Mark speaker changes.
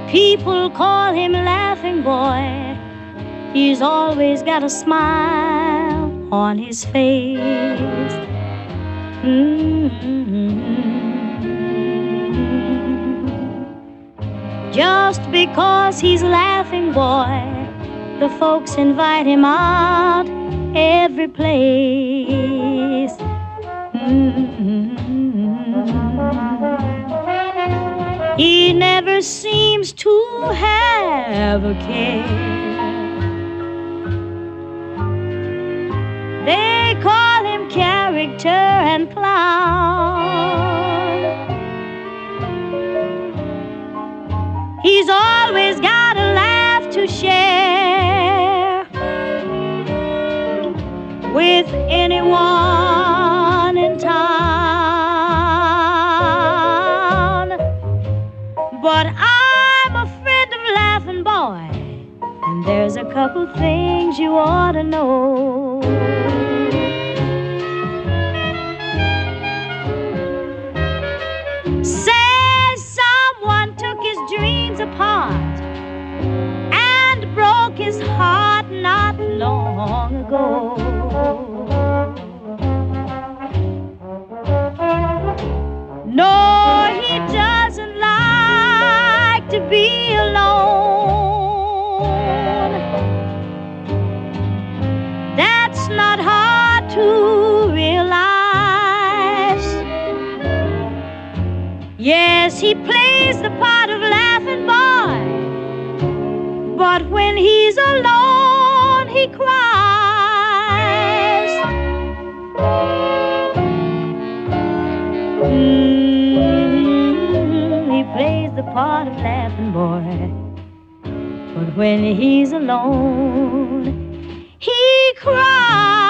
Speaker 1: People call him Laughing Boy. He's always got a smile on his face. Just because he's Laughing Boy, the folks invite him out every place. He never seems to have a care. They call him character and clown. He's always got a laugh to share with anyone in town. But I'm a friend of Laughing Boy, and there's a couple things you ought to know. Says someone took his dreams apart and broke his heart not long ago. No, he doesn't like to be alone. That's not hard to realize. Yes, he plays the part of Laughing Boy, but when he's alone, he cries. He plays the part of Laughing Boy, but when he's alone, he cries.